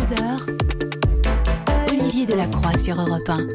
16h, Olivier Delacroix sur Europe 1.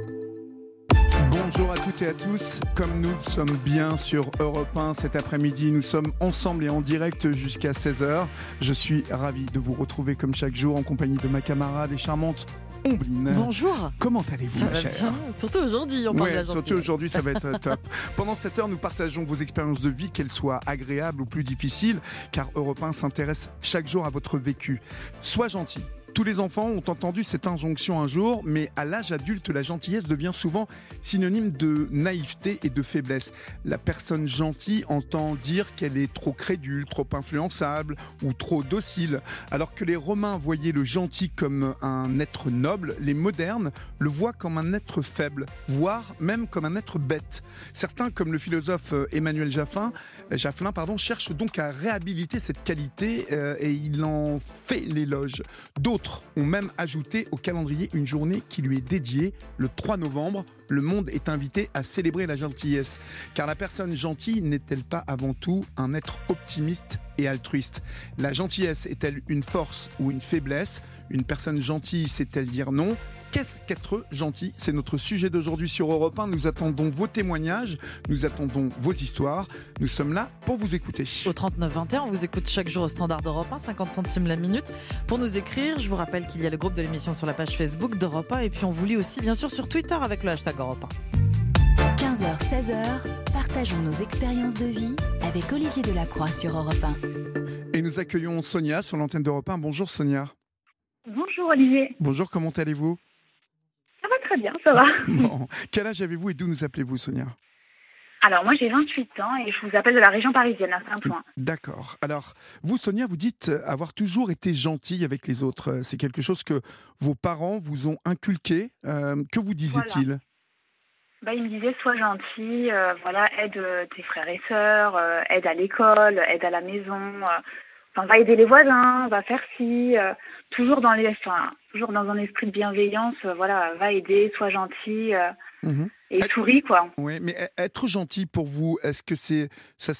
Bonjour à toutes et à tous, comme nous sommes bien sur Europe 1 cet après-midi, nous sommes ensemble et en direct jusqu'à 16h. Je suis ravi de vous retrouver comme chaque jour en compagnie de ma camarade et charmante Ombline. Bonjour. Comment allez-vous, ma chère ? Bien. Surtout aujourd'hui, on parle de la gentillesse. Surtout aujourd'hui, ça va être top. Pendant cette heure, nous partageons vos expériences de vie, qu'elles soient agréables ou plus difficiles, car Europe 1 s'intéresse chaque jour à votre vécu. Sois gentil. Tous les enfants ont entendu cette injonction un jour, mais à l'âge adulte, la gentillesse devient souvent synonyme de naïveté et de faiblesse. La personne gentille entend dire qu'elle est trop crédule, trop influençable ou trop docile. Alors que les Romains voyaient le gentil comme un être noble, les modernes le voient comme un être faible, voire même comme un être bête. Certains, comme le philosophe Emmanuel Jaffelin, cherchent donc à réhabiliter cette qualité et il en fait l'éloge. D'autres ont même ajouté au calendrier une journée qui lui est dédiée. Le 3 novembre, le monde est invité à célébrer la gentillesse. Car la personne gentille n'est-elle pas avant tout un être optimiste et altruiste ? La gentillesse est-elle une force ou une faiblesse ? Une personne gentille sait-elle dire non ? Qu'est-ce qu'être gentil ? C'est notre sujet d'aujourd'hui sur Europe 1. Nous attendons vos témoignages, nous attendons vos histoires. Nous sommes là pour vous écouter. Au 39-21, on vous écoute chaque jour au standard d'Europe 1, 50 centimes la minute. Pour nous écrire, je vous rappelle qu'il y a le groupe de l'émission sur la page Facebook d'Europe 1 et puis on vous lit aussi bien sûr sur Twitter avec le hashtag Europe 1. 15h, 16h, partageons nos expériences de vie avec Olivier Delacroix sur Europe 1. Et nous accueillons Sonia sur l'antenne d'Europe 1. Bonjour Sonia. Bonjour Olivier. Bonjour, comment allez-vous ? Ça va très bien, ça va. Bon. Quel âge avez-vous et d'où nous appelez-vous, Sonia ? Alors moi j'ai 28 ans et je vous appelle de la région parisienne, à Saint-Ouen. D'accord. Alors vous, Sonia, vous dites avoir toujours été gentille avec les autres. C'est quelque chose que vos parents vous ont inculqué. Que vous disaient-ils ? Voilà. Ils me disaient sois gentil, aide tes frères et sœurs, aide à l'école, aide à la maison, va aider les voisins, va faire ci, toujours dans un esprit de bienveillance, va aider, sois gentil et souris quoi. Oui, mais être gentil pour vous, est-ce que ça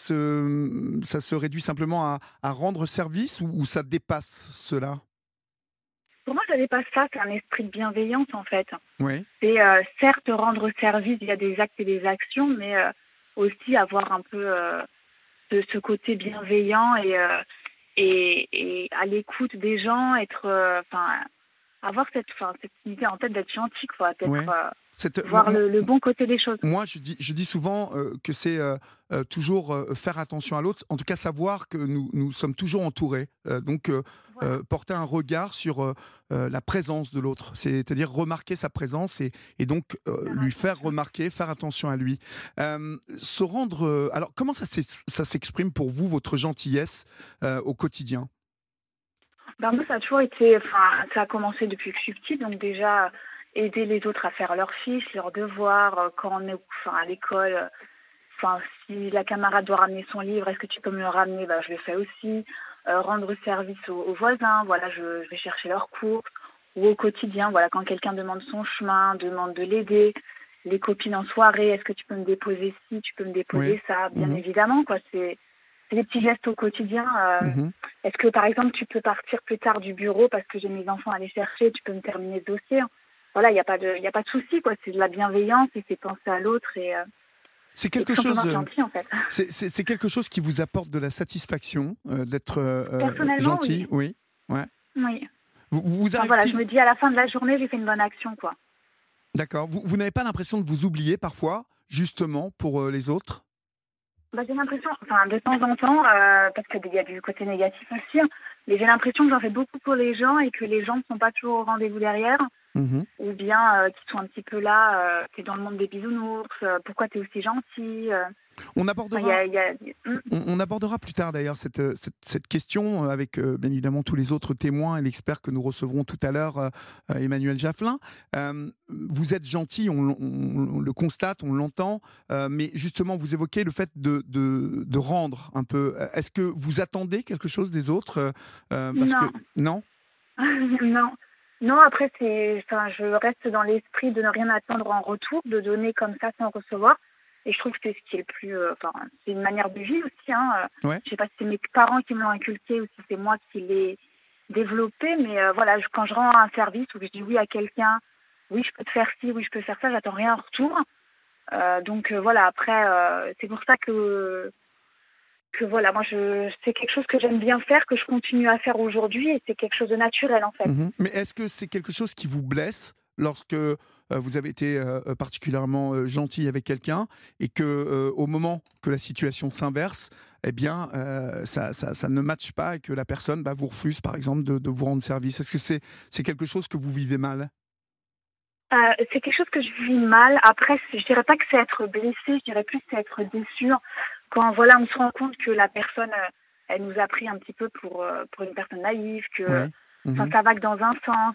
se réduit simplement à rendre service ou ça dépasse cela ? Pour moi, ça dépasse ça, c'est un esprit de bienveillance en fait. Oui. C'est certes rendre service via des actes et des actions, mais aussi avoir un peu ce côté bienveillant et à l'écoute des gens, avoir cette idée en tête d'être gentil, quoi, voir le bon côté des choses. Moi, je dis souvent que c'est toujours faire attention à l'autre, en tout cas savoir que nous sommes toujours entourés, porter un regard sur la présence de l'autre, c'est-à-dire remarquer sa présence et donc lui faire remarquer, faire attention à lui. Se rendre. Alors, comment ça s'exprime pour vous, votre gentillesse au quotidien ? Moi, ça a toujours été. Ça a commencé depuis que je suis petite, donc déjà aider les autres à faire leurs fiches, leurs devoirs, quand on est à l'école. Si la camarade doit ramener son livre, est-ce que tu peux me le ramener ? Je le fais aussi. Rendre service aux voisins, je vais chercher leurs courses. Ou au quotidien, quand quelqu'un demande son chemin, demande de l'aider. Les copines en soirée, est-ce que tu peux me déposer ci, tu peux me déposer ça ? Bien évidemment, quoi. C'est des petits gestes au quotidien. Est-ce que, par exemple, tu peux partir plus tard du bureau parce que j'ai mes enfants à aller chercher, tu peux me terminer ce dossier ? Il n'y a pas de souci, quoi. C'est de la bienveillance et c'est penser à l'autre et... C'est quelque chose. Gentil, en fait. C'est quelque chose qui vous apporte de la satisfaction d'être gentil, oui. Ouais. Oui. Vous je me dis à la fin de la journée, j'ai fait une bonne action, quoi. D'accord. Vous n'avez pas l'impression de vous oublier parfois, justement pour les autres ? J'ai l'impression, de temps en temps, parce qu'il y a du côté négatif aussi, mais j'ai l'impression que j'en fais beaucoup pour les gens et que les gens ne sont pas toujours au rendez-vous derrière. Ou bien qui sont un petit peu là, t'es dans le monde des bisounours, pourquoi t'es aussi gentil On abordera plus tard d'ailleurs cette question avec bien évidemment tous les autres témoins et l'expert que nous recevrons tout à l'heure, Emmanuel Jaffelin. Vous êtes gentil, on le constate, on l'entend, mais justement vous évoquez le fait de rendre un peu. Est-ce que vous attendez quelque chose des autres Non. Non. Non, après, je reste dans l'esprit de ne rien attendre en retour, de donner comme ça sans recevoir. Et je trouve que c'est ce qui est le plus... c'est une manière de vie aussi. Ouais. Je ne sais pas si c'est mes parents qui me l'ont inculqué ou si c'est moi qui l'ai développer. Mais voilà, quand je rends un service ou que je dis oui à quelqu'un, oui, je peux te faire ci, oui, je peux faire ça, j'attends rien en retour. Donc voilà, après, c'est pour ça que voilà, moi, c'est quelque chose que j'aime bien faire, que je continue à faire aujourd'hui, et c'est quelque chose de naturel, en fait. Mais est-ce que c'est quelque chose qui vous blesse lorsque vous avez été particulièrement gentil avec quelqu'un et que au moment que la situation s'inverse, eh bien, ça ne matche pas et que la personne vous refuse, par exemple, de vous rendre service? Est-ce que c'est quelque chose que vous vivez mal? C'est quelque chose que je vis mal. Après, je dirais pas que c'est être blessé, je dirais plus que c'est être déçu. Quand voilà, on se rend compte que la personne, elle nous a pris un petit peu pour une personne naïve, que Ouais. Mhm. ça va que dans un sens.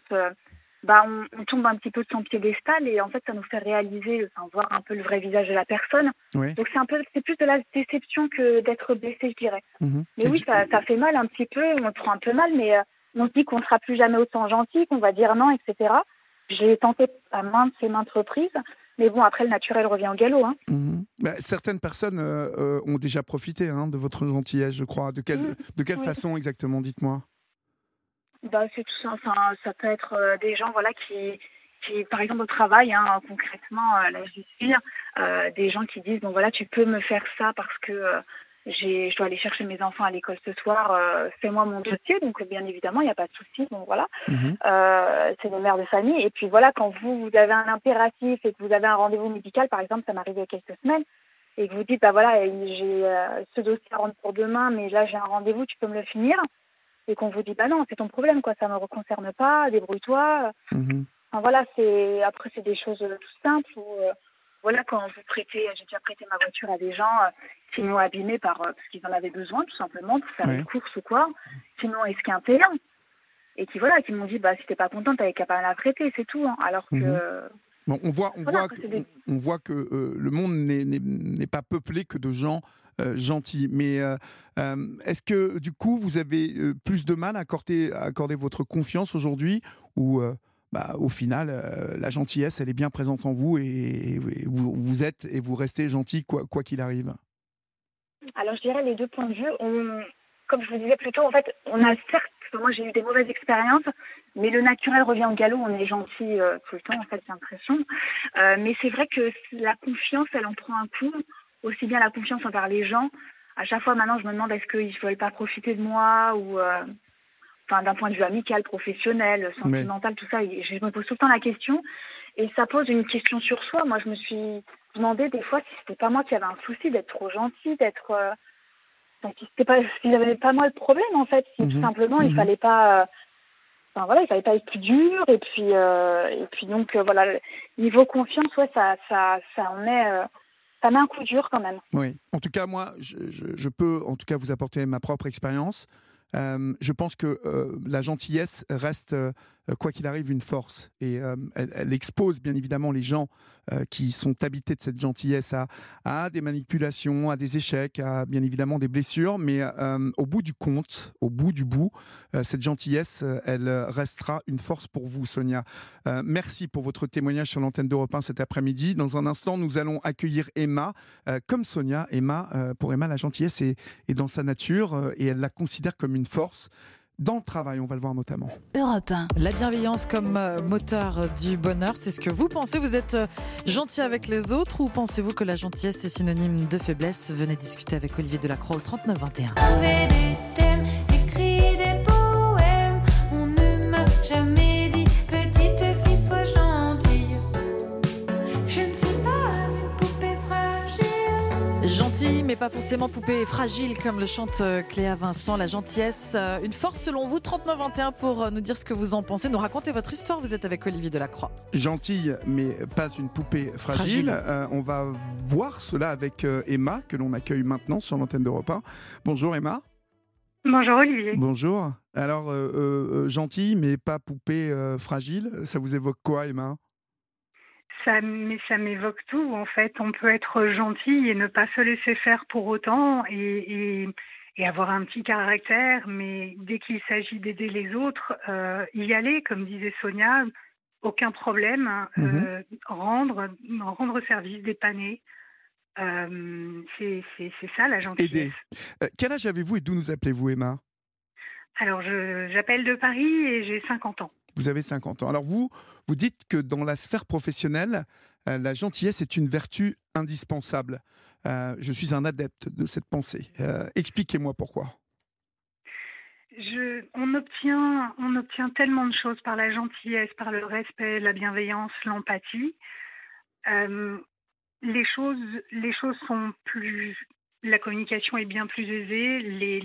On tombe un petit peu de son piédestal et en fait, ça nous fait réaliser, voir un peu le vrai visage de la personne. Ouais. Donc c'est plus de la déception que d'être blessé, je dirais. Mhm. Mais Et oui, ça fait mal un petit peu, on le prend un peu mal, mais on se dit qu'on ne sera plus jamais autant gentil, qu'on va dire non, etc. J'ai tenté à maintes et maintes reprises, mais bon, après, le naturel revient au galop. Mhm. Certaines personnes ont déjà profité de votre gentillesse, je crois. De quelle Oui. façon exactement, dites-moi? C'est tout ça. Enfin, ça peut être des gens, voilà, qui, par exemple, au travail, concrètement, là, je suis, des gens qui disent, bon, voilà, tu peux me faire ça parce que je dois aller chercher mes enfants à l'école ce soir, fais-moi mon dossier. Donc, bien évidemment, il n'y a pas de souci. Donc, voilà, Mhm. c'est des mères de famille. Et puis, voilà, quand vous avez un impératif et que vous avez un rendez-vous médical, par exemple, ça m'est arrivé il y a quelques semaines, et que vous dites, voilà, j'ai ce dossier à rendre pour demain, mais là, j'ai un rendez-vous, tu peux me le finir? Et qu'on vous dit non, c'est ton problème, quoi, ça ne me concerne pas, débrouille-toi. Mhm. Enfin voilà, après c'est des choses tout simples où voilà, quand vous prêtez, j'ai déjà prêté ma voiture à des gens qui m'ont abîmée parce qu'ils en avaient besoin tout simplement pour faire Ouais. une course ou quoi, qui m'ont esquinté et qui m'ont dit si t'es pas contente, t'avais qu'à pas la prêter, c'est tout. Alors que Mhm. Bon, on voit après, que, c'est des... on voit que le monde n'est pas peuplé que de gens gentils. Mais est-ce que du coup, vous avez plus de mal à accorder votre confiance aujourd'hui, ou au final, la gentillesse, elle est bien présente en vous et vous êtes et vous restez gentil quoi qu'il arrive? Alors je dirais les deux points de vue. Comme je vous disais plus tôt, en fait, on a certes, moi j'ai eu des mauvaises expériences, mais le naturel revient au galop, on est gentil tout le temps, en fait, j'ai l'impression. Mais c'est vrai que la confiance, elle en prend un coup, aussi bien la confiance envers les gens. À chaque fois maintenant, je me demande est-ce qu'ils ne veulent pas profiter de moi ou d'un point de vue amical, professionnel, Mais sentimental, tout ça. Et je me pose tout le temps la question et ça pose une question sur soi. Moi, je me suis demandé des fois si c'était pas moi qui avais un souci d'être trop gentil, d'être si j'avais pas moi le problème en fait, si tout Mhm. simplement il Mhm. fallait pas il fallait pas être plus dur et puis donc voilà, niveau confiance, ouais, ça en est ça met un coup dur quand même. Oui. En tout cas, moi, je peux en tout cas vous apporter ma propre expérience. Je pense que la gentillesse reste, quoi qu'il arrive, une force. Et elle expose bien évidemment les gens qui sont habités de cette gentillesse à des manipulations, à des échecs, à bien évidemment des blessures. Mais au bout du compte, au bout du bout, cette gentillesse, elle restera une force pour vous, Sonia. Merci pour votre témoignage sur l'antenne d'Europe 1 cet après-midi. Dans un instant, nous allons accueillir Emma. Comme Sonia, pour Emma, la gentillesse est dans sa nature et elle la considère comme une force dans le travail, on va le voir notamment. Europe 1. La bienveillance comme moteur du bonheur, c'est ce que vous pensez? Vous êtes gentil avec les autres ou pensez-vous que la gentillesse est synonyme de faiblesse? Venez discuter avec Olivier Delacroix au 39 21. Avait des thèmes, écrit des poèmes. On ne m'a jamais dit petite fille sois gentille. Je ne suis pas une poupée fragile. Gentil, mais pas forcément poupée fragile, comme le chante Cléa Vincent. La gentillesse, une force selon vous? 39 21 pour nous dire ce que vous en pensez, nous raconter votre histoire. Vous êtes avec Olivier Delacroix. Gentille, mais pas une poupée fragile. On va voir cela avec Emma, que l'on accueille maintenant sur l'antenne d'Europe 1. Bonjour Emma. Bonjour Olivier. Bonjour. Alors, gentille, mais pas poupée fragile, ça vous évoque quoi, Emma? Ça m'évoque tout en fait. On peut être gentil et ne pas se laisser faire pour autant et avoir un petit caractère, mais dès qu'il s'agit d'aider les autres, y aller, comme disait Sonia, aucun problème. Rendre service, dépanner. C'est ça la gentillesse. Aider. Quel âge avez-vous et d'où nous appelez-vous, Emma? Alors, j'appelle de Paris et j'ai 50 ans. Vous avez 50 ans. Alors vous dites que dans la sphère professionnelle, la gentillesse est une vertu indispensable. Je suis un adepte de cette pensée. Expliquez-moi pourquoi. On obtient tellement de choses par la gentillesse, par le respect, la bienveillance, l'empathie. Euh, les choses sont plus, la communication est bien plus aisée,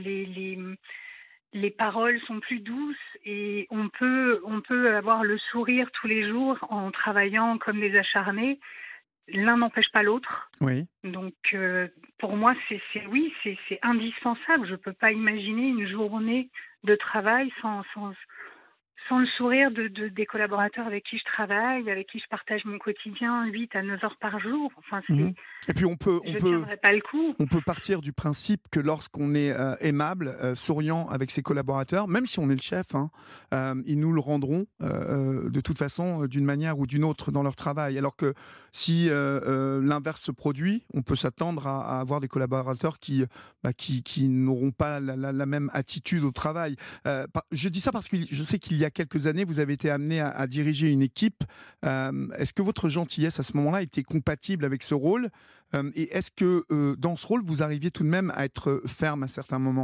les paroles sont plus douces et on peut avoir le sourire tous les jours en travaillant comme des acharnés. L'un n'empêche pas l'autre. Oui. Donc, pour moi, c'est indispensable. Je ne peux pas imaginer une journée de travail sans le sourire des collaborateurs avec qui je travaille, avec qui je partage mon quotidien 8 à 9 heures par jour. Enfin, Mhm. Et puis je ne tiendrai pas le coup. on peut partir du principe que lorsqu'on est aimable, souriant avec ses collaborateurs, même si on est le chef, hein, ils nous le rendront de toute façon d'une manière ou d'une autre dans leur travail. Alors que si l'inverse se produit, on peut s'attendre à avoir des collaborateurs qui n'auront pas la même attitude au travail. Je dis ça parce que je sais qu'il y a quelques années, vous avez été amené à diriger une équipe. Est-ce que votre gentillesse à ce moment-là était compatible avec ce rôle ? Et est-ce que dans ce rôle, vous arriviez tout de même à être ferme à certains moments ?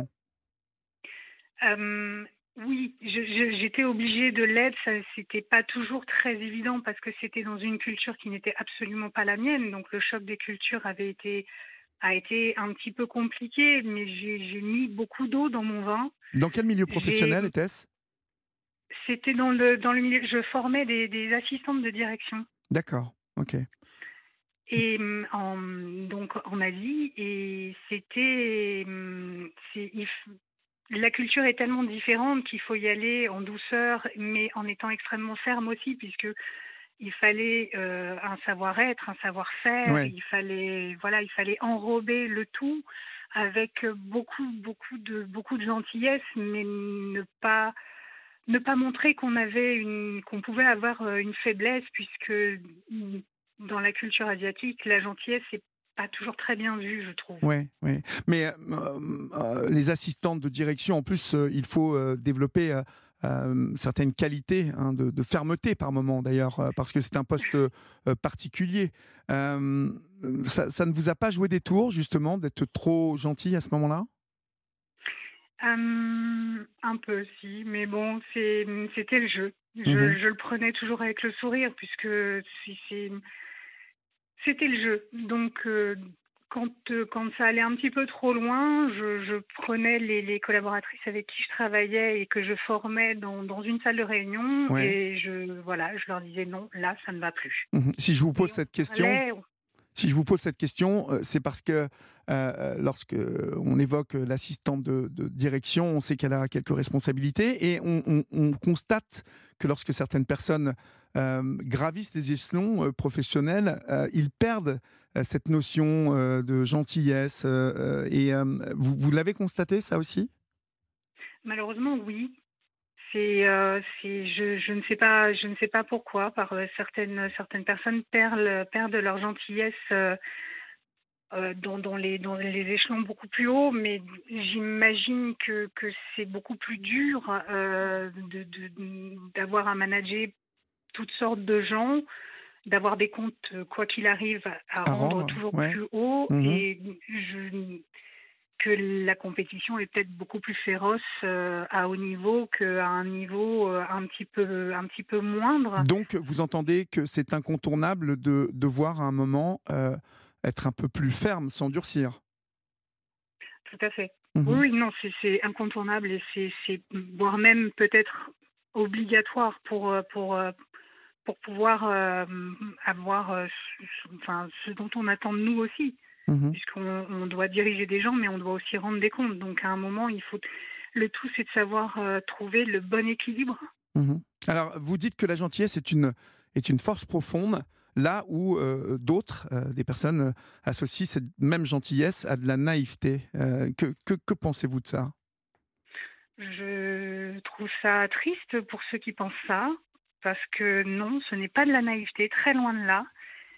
Oui, j'étais obligée de l'être. C'était pas toujours très évident parce que c'était dans une culture qui n'était absolument pas la mienne. Donc le choc des cultures a été un petit peu compliqué, mais j'ai mis beaucoup d'eau dans mon vin. Dans quel milieu professionnel était-ce ? C'était dans le milieu. Je formais des assistantes de direction. D'accord, ok. Et donc en Asie, et la culture est tellement différente qu'il faut y aller en douceur, mais en étant extrêmement ferme aussi, puisque il fallait un savoir-être, un savoir-faire. Ouais. Il fallait enrober le tout avec beaucoup de gentillesse, mais ne pas montrer qu'on pouvait avoir une faiblesse, puisque dans la culture asiatique, la gentillesse n'est pas toujours très bien vue, je trouve. Oui, oui. Mais les assistantes de direction, en plus, il faut développer certaines qualités de fermeté par moment, d'ailleurs, parce que c'est un poste particulier. Ça ne vous a pas joué des tours, justement, d'être trop gentil à ce moment-là ? Un peu, si, mais bon, c'était le jeu. Je le prenais toujours avec le sourire, puisque c'était le jeu. Donc, quand ça allait un petit peu trop loin, je prenais les collaboratrices avec qui je travaillais et que je formais dans une salle de réunion, Ouais. et je leur disais non, là, ça ne va plus. Si je vous pose cette question... Si je vous pose cette question, c'est parce que lorsque on évoque l'assistante de direction, on sait qu'elle a quelques responsabilités et on constate que lorsque certaines personnes gravissent les échelons professionnels, ils perdent cette notion de gentillesse. Vous l'avez constaté, ça aussi ? Malheureusement, oui. Je ne sais pas pourquoi. Certaines personnes perdent leur gentillesse dans les échelons beaucoup plus hauts, mais j'imagine que c'est beaucoup plus dur d'avoir à manager toutes sortes de gens, d'avoir des comptes, quoi qu'il arrive, à rendre toujours ouais. plus haut, et que la compétition est peut-être beaucoup plus féroce à haut niveau qu'à un niveau un petit peu moindre. Donc, vous entendez que c'est incontournable de devoir à un moment être un peu plus ferme, s'endurcir. Tout à fait. Oui, non, c'est incontournable et c'est voire même peut-être obligatoire pour pouvoir avoir ce dont on attend de nous aussi. Puisqu'on doit diriger des gens, mais on doit aussi rendre des comptes. Donc à un moment, le tout, c'est de savoir trouver le bon équilibre. Alors, vous dites que la gentillesse est une force profonde, là où d'autres, des personnes, associent cette même gentillesse à de la naïveté. Que pensez-vous de ça ? Je trouve ça triste pour ceux qui pensent ça, parce que non, ce n'est pas de la naïveté, très loin de là.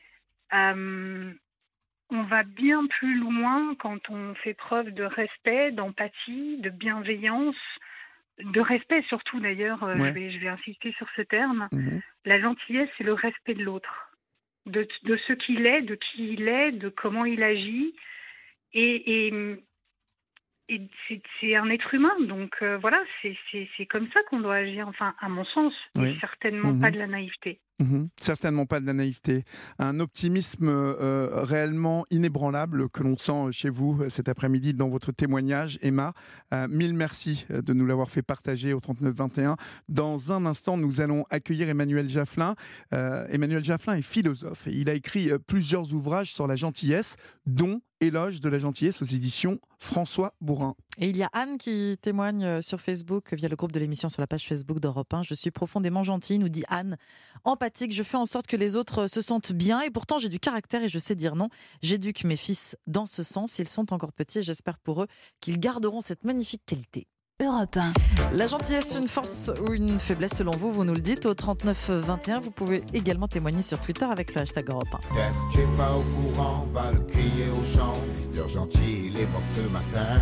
On va bien plus loin quand on fait preuve de respect, d'empathie, de bienveillance de respect surtout d'ailleurs, Ouais. je vais insister sur ce terme. Mhm. La gentillesse, c'est le respect de l'autre, de ce qu'il est, de qui il est, de comment il agit. Et, et, et c'est un être humain, donc voilà, c'est comme ça qu'on doit agir, enfin, à mon sens, Oui. et certainement Mhm. pas de la naïveté. Certainement pas de la naïveté. Un optimisme réellement inébranlable que l'on sent chez vous cet après-midi dans votre témoignage, Emma. Mille merci de nous l'avoir fait partager au 39-21. Dans un instant, nous allons accueillir Emmanuel Jafflin. Emmanuel Jafflin est philosophe et il a écrit plusieurs ouvrages sur la gentillesse, dont Éloge de la gentillesse aux éditions François Bourrin. Et il y a Anne qui témoigne sur Facebook via le groupe de l'émission sur la page Facebook d'Europe 1. Je suis profondément gentille, nous dit Anne. Empathique, je fais en sorte que les autres se sentent bien et pourtant j'ai du caractère et je sais dire non. J'éduque mes fils dans ce sens. Ils sont encore petits et j'espère pour eux qu'ils garderont cette magnifique qualité. Europe 1. La gentillesse, une force ou une faiblesse selon vous, vous nous le dites au 39-21. Vous pouvez également témoigner sur Twitter avec le hashtag Europe 1. Peut-être tu es pas au courant, va le crier aux gens. Mister Gentil, il est mort ce matin.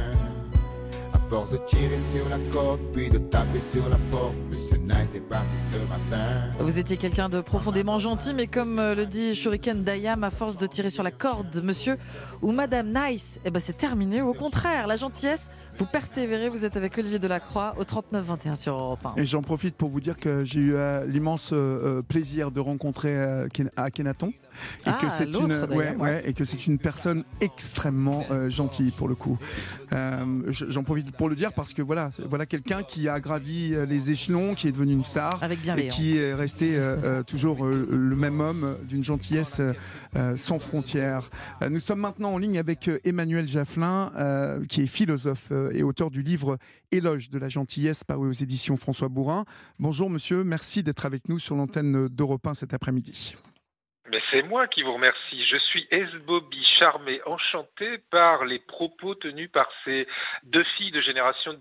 À force de tirer sur la corde, puis de taper sur la porte, Monsieur Nice est parti ce matin. Vous étiez quelqu'un de profondément gentil, mais comme le dit Shuriken Dayam, à force de tirer sur la corde, monsieur ou madame Nice, eh ben c'est terminé. Au contraire, la gentillesse, vous persévérez, vous êtes avec Olivier Delacroix au 39-21 sur Europe 1. Et j'en profite pour vous dire que j'ai eu l'immense plaisir de rencontrer Akhenaton. Et que c'est et que c'est une personne extrêmement gentille pour le coup. J'en profite pour le dire parce que voilà quelqu'un qui a gravi les échelons, qui est devenu une star avec et bienveillance, qui est resté toujours le même homme d'une gentillesse sans frontières. Nous sommes maintenant en ligne avec Emmanuel Jafflin, qui est philosophe et auteur du livre Éloge de la gentillesse paru aux éditions François Bourrin. Bonjour monsieur, merci d'être avec nous sur l'antenne d'Europe 1 cet après-midi. Mais c'est moi qui vous remercie. Je suis esbobie, charmé, enchanté par les propos tenus par ces deux filles de génération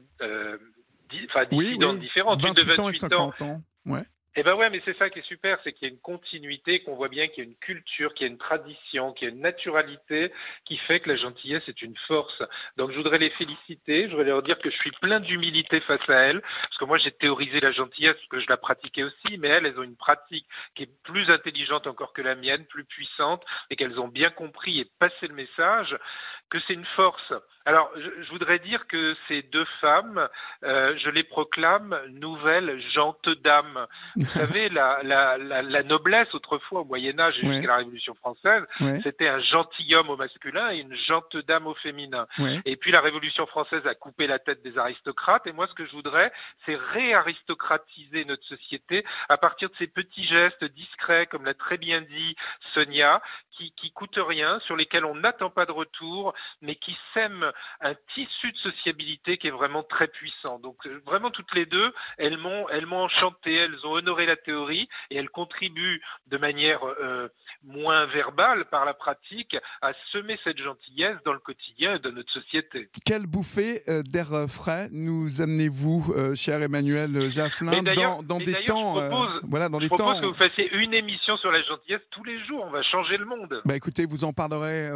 dissidentes différentes. 28 ans et 50 ans. Ouais. Eh ben ouais, mais c'est ça qui est super, c'est qu'il y a une continuité, qu'on voit bien qu'il y a une culture, qu'il y a une tradition, qu'il y a une naturalité qui fait que la gentillesse est une force. Donc je voudrais les féliciter, je voudrais leur dire que je suis plein d'humilité face à elles, parce que moi j'ai théorisé la gentillesse, parce que je la pratiquais aussi, mais elles ont une pratique qui est plus intelligente encore que la mienne, plus puissante, et qu'elles ont bien compris et passé le message que c'est une force. Alors, je voudrais dire que ces deux femmes, je les proclame nouvelles gentes dames. Vous savez, la noblesse autrefois au Moyen-Âge et jusqu'à la Révolution française, c'était un gentilhomme au masculin et une gente dame au féminin. Et puis la Révolution française a coupé la tête des aristocrates. Et moi, ce que je voudrais, c'est réaristocratiser notre société à partir de ces petits gestes discrets, comme l'a très bien dit Sonia, qui coûtent rien, sur lesquels on n'attend pas de retour, mais qui sèment un tissu de sociabilité qui est vraiment très puissant. Donc vraiment toutes les deux, elles m'ont enchanté, elles ont honoré la théorie et elles contribuent de manière moins verbale par la pratique à semer cette gentillesse dans le quotidien et dans notre société. Quelle bouffée d'air frais nous amenez-vous, cher Emmanuel Jafflin, dans des temps... Je propose que vous fassiez une émission sur la gentillesse tous les jours, on va changer le monde. Bah écoutez, vous en parlerez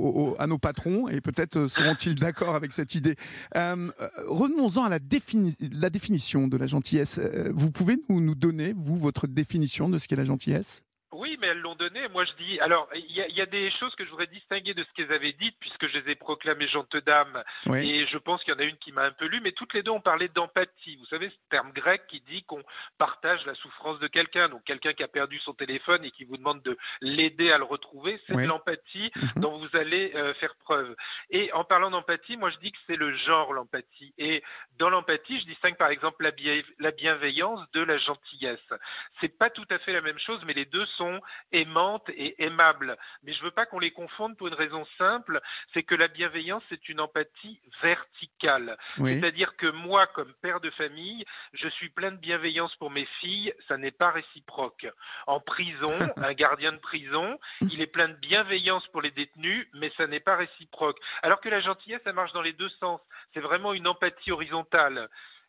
à nos patrons et peut-être seront-ils d'accord avec cette idée. Revenons-en à la définition de la gentillesse. Vous pouvez nous donner, vous, votre définition de ce qu'est la gentillesse ? Oui, mais elles l'ont donné. Moi, je dis... Alors, il y a des choses que je voudrais distinguer de ce qu'elles avaient dites, puisque je les ai proclamées gentes dames. Oui. Et je pense qu'il y en a une qui m'a un peu lu, mais toutes les deux ont parlé d'empathie. Vous savez, ce terme grec qui dit qu'on partage la souffrance de quelqu'un. Donc, quelqu'un qui a perdu son téléphone et qui vous demande de l'aider à le retrouver, c'est de l'empathie dont vous allez faire preuve. Et en parlant d'empathie, moi, je dis que c'est le genre, l'empathie. Et dans l'empathie, je distingue par exemple la bienveillance de la gentillesse. C'est pas tout à fait la même chose, mais les deux sont aimantes et aimables. Mais je veux pas qu'on les confonde pour une raison simple, c'est que la bienveillance, c'est une empathie verticale. C'est-à-dire que moi, comme père de famille, je suis plein de bienveillance pour mes filles, ça n'est pas réciproque. En prison, un gardien de prison, il est plein de bienveillance pour les détenus, mais ça n'est pas réciproque. Alors que la gentillesse, ça marche dans les deux sens. C'est vraiment une empathie horizontale.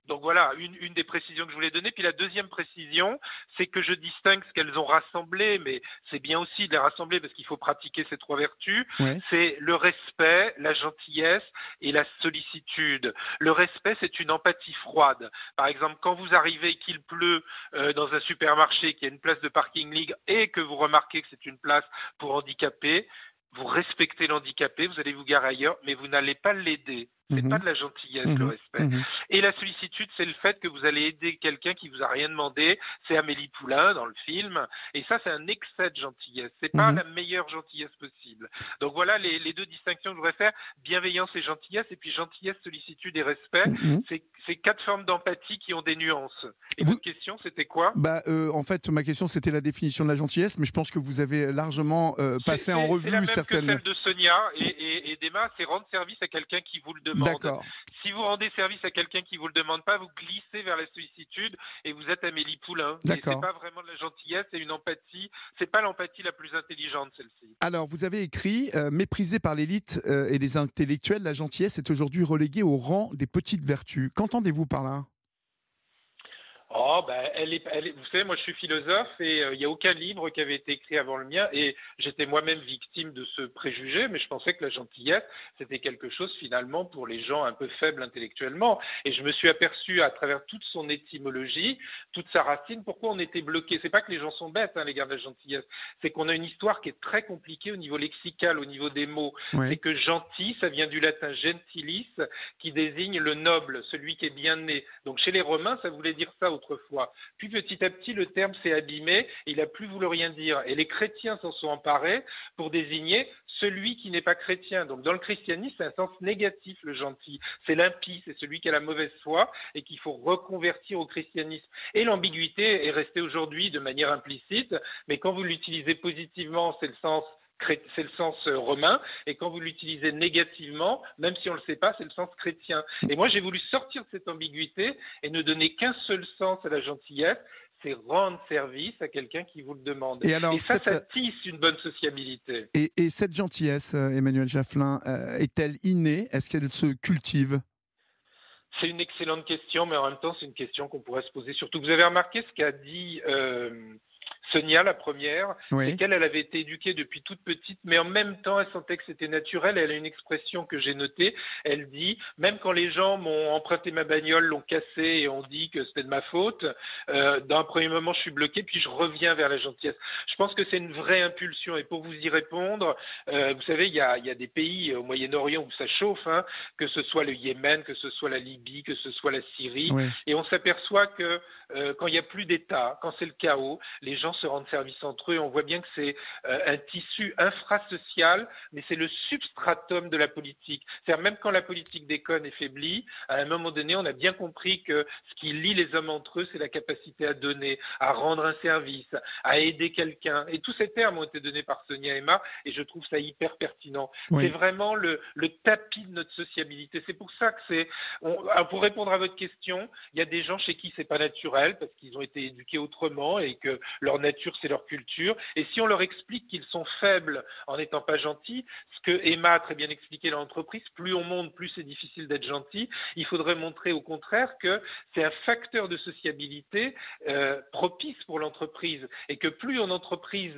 Donc voilà, une des précisions que je voulais donner. Puis la deuxième précision, c'est que je distingue ce qu'elles ont rassemblé, mais c'est bien aussi de les rassembler parce qu'il faut pratiquer ces 3 vertus. Ouais. C'est le respect, la gentillesse et la sollicitude. Le respect, c'est une empathie froide. Par exemple, quand vous arrivez et qu'il pleut dans un supermarché, qu'il y a une place de parking libre et que vous remarquez que c'est une place pour handicapés, vous respectez l'handicapé, vous allez vous garer ailleurs, mais vous n'allez pas l'aider. C'est pas de la gentillesse, le respect. Et la sollicitude, c'est le fait que vous allez aider quelqu'un qui vous a rien demandé. C'est Amélie Poulain dans le film. Et ça, c'est un excès de gentillesse. C'est pas la meilleure gentillesse possible. Donc voilà les 2 distinctions que je voudrais faire. Bienveillance et gentillesse. Et puis gentillesse, sollicitude et respect. C'est 4 formes d'empathie qui ont des nuances. Et votre question, c'était quoi ? En fait, ma question, c'était la définition de la gentillesse, mais je pense que vous avez largement passé en revue c'est la même certaines... que celle de Sonia et d'Emma, c'est rendre service à quelqu'un qui vous le demande. D'accord. Si vous rendez service à quelqu'un qui vous le demande pas, vous glissez vers la sollicitude et vous êtes Amélie Poulain. D'accord. C'est pas vraiment de la gentillesse, c'est une empathie. C'est pas l'empathie la plus intelligente, celle-ci. Alors, vous avez écrit méprisée par l'élite et les intellectuels, la gentillesse est aujourd'hui reléguée au rang des petites vertus. Qu'entendez-vous par là ? Vous savez, moi je suis philosophe et il n'y a aucun livre qui avait été écrit avant le mien et j'étais moi-même victime de ce préjugé, mais je pensais que la gentillesse, c'était quelque chose finalement pour les gens un peu faibles intellectuellement. Et je me suis aperçu à travers toute son étymologie, toute sa racine, pourquoi on était bloqué. C'est pas que les gens sont bêtes, les gars de la gentillesse, c'est qu'on a une histoire qui est très compliquée au niveau lexical, au niveau des mots. Ouais. C'est que gentil, ça vient du latin gentilis, qui désigne le noble, celui qui est bien né. Donc chez les Romains, ça voulait dire ça autrefois. Puis petit à petit, le terme s'est abîmé et il n'a plus voulu rien dire. Et les chrétiens s'en sont emparés pour désigner celui qui n'est pas chrétien. Donc dans le christianisme, c'est un sens négatif, le gentil. C'est l'impie, c'est celui qui a la mauvaise foi et qu'il faut reconvertir au christianisme. Et l'ambiguïté est restée aujourd'hui de manière implicite, mais quand vous l'utilisez positivement, c'est le sens romain, et quand vous l'utilisez négativement, même si on ne le sait pas, c'est le sens chrétien. Et moi, j'ai voulu sortir de cette ambiguïté et ne donner qu'un seul sens à la gentillesse, c'est rendre service à quelqu'un qui vous le demande. Et alors, ça tisse une bonne sociabilité. Et cette gentillesse, Emmanuel Jaffelin, est-elle innée ? Est-ce qu'elle se cultive ? C'est une excellente question, mais en même temps, c'est une question qu'on pourrait se poser. Surtout, vous avez remarqué ce qu'a dit Sonia, la première, Oui. c'est qu'elle avait été éduquée depuis toute petite, mais en même temps, elle sentait que c'était naturel. Elle a une expression que j'ai notée. Elle dit, même quand les gens m'ont emprunté ma bagnole, l'ont cassée et ont dit que c'était de ma faute, dans un premier moment, je suis bloqué, puis je reviens vers la gentillesse. Je pense que c'est une vraie impulsion. Et pour vous y répondre, vous savez, il y a des pays au Moyen-Orient où ça chauffe, que ce soit le Yémen, que ce soit la Libye, que ce soit la Syrie. Oui. Et on s'aperçoit que quand il n'y a plus d'État, quand c'est le chaos, les gens se rendent service entre eux. On voit bien que c'est un tissu infrasocial, mais c'est le substratum de la politique. C'est-à-dire même quand la politique déconne et faiblit, à un moment donné, on a bien compris que ce qui lie les hommes entre eux, c'est la capacité à donner, à rendre un service, à aider quelqu'un. Et tous ces termes ont été donnés par Sonia et Emma, et je trouve ça hyper pertinent. Oui. C'est vraiment le tapis de notre sociabilité. C'est pour ça que alors pour répondre à votre question, il y a des gens chez qui c'est pas naturel, parce qu'ils ont été éduqués autrement et que leur nature, c'est leur culture. Et si on leur explique qu'ils sont faibles en n'étant pas gentils, ce que Emma a très bien expliqué dans l'entreprise, plus on monte, plus c'est difficile d'être gentil. Il faudrait montrer au contraire que c'est un facteur de sociabilité propice pour l'entreprise et que plus une entreprise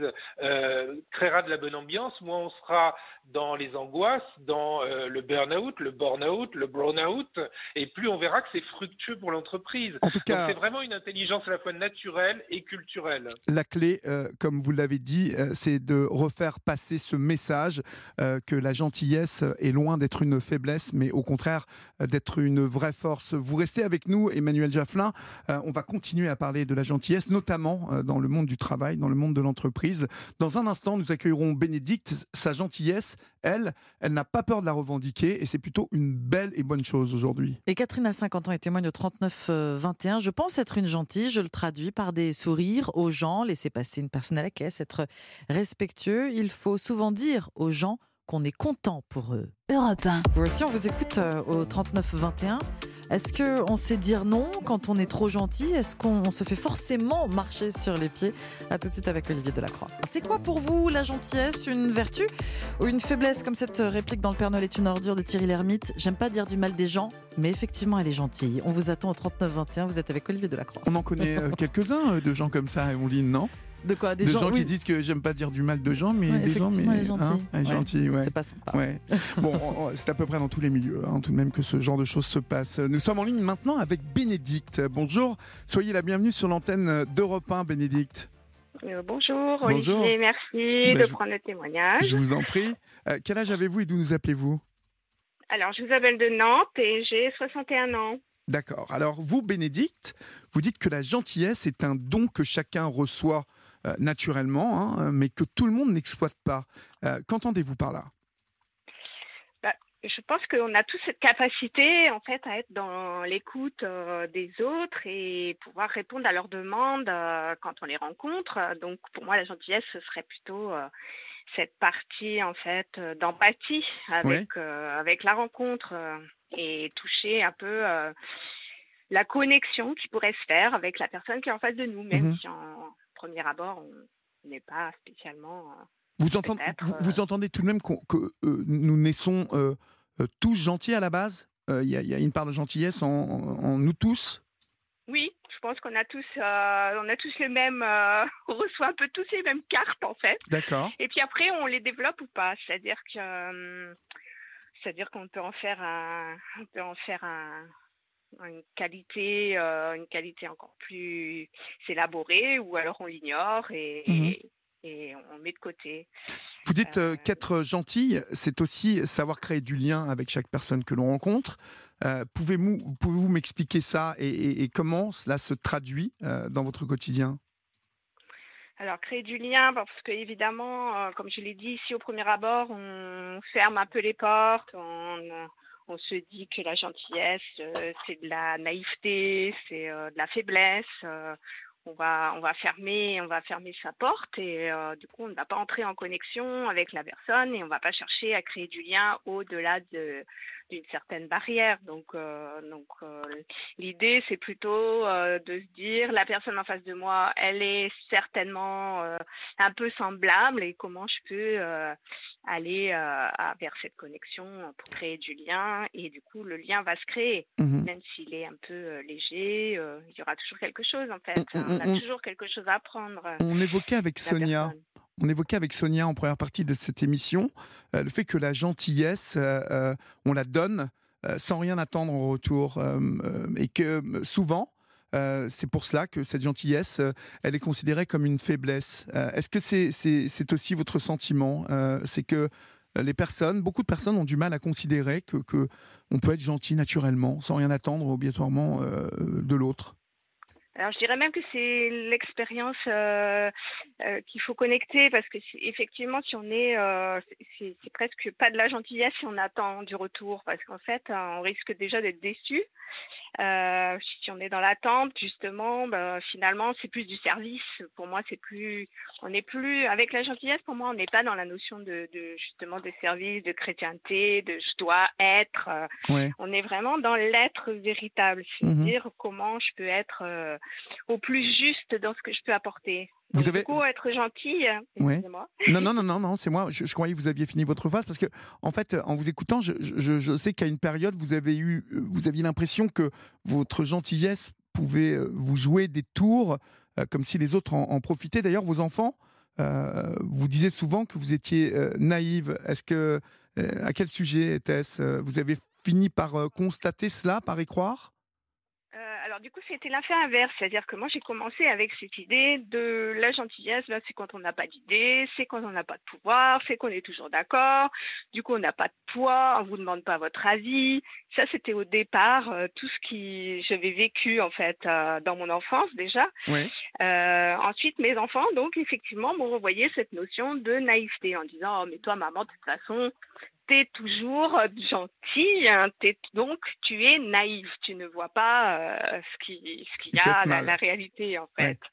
créera de la bonne ambiance, moins on sera dans les angoisses, dans le burn-out, le burn-out, le brown-out, et plus on verra que c'est fructueux pour l'entreprise. En tout cas, donc c'est vraiment une intelligence à la fois naturelle et culturelle. La clé, comme vous l'avez dit, c'est de refaire passer ce message que la gentillesse est loin d'être une faiblesse, mais au contraire d'être une vraie force. Vous restez avec nous, Emmanuel Jaffelin. On va continuer à parler de la gentillesse, notamment dans le monde du travail, dans le monde de l'entreprise. Dans un instant, nous accueillerons Bénédicte. Sa gentillesse, elle n'a pas peur de la revendiquer et c'est plutôt une belle et bonne chose aujourd'hui. Et Catherine a 50 ans et témoigne au 39-21. Je pense être une gentille, je le traduis par des sourires aux gens, laisser passer une personne à la caisse, être respectueux. Il faut souvent dire aux gens qu'on est content pour eux. Europe 1. Vous aussi, on vous écoute au 39-21. Est-ce qu'on sait dire non quand on est trop gentil? Est-ce qu'on se fait forcément marcher sur les pieds? À tout de suite avec Olivier Delacroix. C'est quoi pour vous la gentillesse? Une vertu ou une faiblesse, comme cette réplique dans Le Père Noël est une ordure de Thierry Lhermitte? J'aime pas dire du mal des gens, mais effectivement elle est gentille. On vous attend au 39-21, vous êtes avec Olivier Delacroix. On en connaît quelques-uns de gens comme ça, Emeline, non? De quoi? Des gens oui. qui disent que j'aime pas dire du mal de gens, mais Ouais, des gens, effectivement, mais elle est gentille. elle est gentille, ouais. C'est pas sympa. Ouais. Bon, c'est à peu près dans tous les milieux, tout de même que ce genre de choses se passe. Nous sommes en ligne maintenant avec Bénédicte. Bonjour, soyez la bienvenue sur l'antenne d'Europe 1, Bénédicte. Bonjour, Bonjour. Olivier, merci de prendre le témoignage. Je vous en prie. Quel âge avez-vous et d'où nous appelez-vous? Alors, je vous appelle de Nantes et j'ai 61 ans. D'accord. Alors, vous, Bénédicte, vous dites que la gentillesse est un don que chacun reçoit naturellement, mais que tout le monde n'exploite pas. Qu'entendez-vous par là? Je pense qu'on a tous cette capacité, en fait, à être dans l'écoute des autres et pouvoir répondre à leurs demandes quand on les rencontre. Donc, pour moi, la gentillesse, ce serait plutôt cette partie, en fait, d'empathie avec la rencontre et toucher un peu la connexion qui pourrait se faire avec la personne qui est en face de nous, même si en premier abord, on n'est pas spécialement... Vous entendez tout de même que nous naissons tous gentils à la base? Il y a une part de gentillesse en nous tous? Oui, je pense qu'on a tous le même... on reçoit un peu tous les mêmes cartes, en fait. D'accord. Et puis après, on les développe ou pas. C'est-à-dire qu'on peut en faire une qualité encore plus élaborée, ou alors on l'ignore et on met de côté. Vous dites qu'être gentil, c'est aussi savoir créer du lien avec chaque personne que l'on rencontre. Pouvez-vous m'expliquer ça et comment cela se traduit dans votre quotidien? Alors, créer du lien, parce que évidemment, comme je l'ai dit ici au premier abord, on ferme un peu les portes, on se dit que la gentillesse, c'est de la naïveté, c'est de la faiblesse. On va fermer sa porte et du coup, on ne va pas entrer en connexion avec la personne et on ne va pas chercher à créer du lien au-delà d'une certaine barrière. Donc, l'idée, c'est plutôt de se dire, la personne en face de moi, elle est certainement un peu semblable et comment je peux aller vers cette connexion pour créer du lien et du coup, le lien va se créer. Même s'il est un peu léger, il y aura toujours quelque chose en fait. On a toujours quelque chose à apprendre. On évoquait avec Sonia en première partie de cette émission le fait que la gentillesse, on la donne sans rien attendre en retour et que souvent, c'est pour cela que cette gentillesse, elle est considérée comme une faiblesse. Est-ce que c'est aussi votre sentiment? C'est que beaucoup de personnes ont du mal à considérer que on peut être gentil naturellement, sans rien attendre obligatoirement de l'autre. Alors, je dirais même que c'est l'expérience qu'il faut connecter parce que effectivement, si on est, c'est presque pas de la gentillesse si on attend du retour parce qu'en fait, on risque déjà d'être déçu. Si on est dans l'attente, justement, finalement, c'est plus du service. Pour moi, on n'est plus avec la gentillesse. Pour moi, on n'est pas dans la notion de justement de service, de chrétienté, de je dois être. On est vraiment dans l'être véritable, c'est-à-dire comment je peux être au plus juste dans ce que je peux apporter. Donc, du coup, être gentil, excusez-moi. Non, c'est moi. Je croyais que vous aviez fini votre phrase parce que, en fait, en vous écoutant, je sais qu'à une période, vous aviez l'impression que votre gentillesse pouvait vous jouer des tours, comme si les autres en profitaient. D'ailleurs, vos enfants, vous disiez souvent que vous étiez naïve. À quel sujet était-ce? Vous avez fini par constater cela, par y croire? Alors du coup, c'était l'affaire inverse, c'est-à-dire que moi j'ai commencé avec cette idée de la gentillesse, c'est quand on n'a pas d'idée, c'est quand on n'a pas de pouvoir, c'est qu'on est toujours d'accord, du coup on n'a pas de poids, on vous demande pas votre avis. Ça c'était au départ tout ce qui j'avais vécu en fait dans mon enfance déjà. Ensuite mes enfants donc effectivement m'ont renvoyé cette notion de naïveté en disant mais toi maman de toute façon t'es toujours gentille, donc tu es naïf, tu ne vois pas ce qu'il y a, la réalité en fait.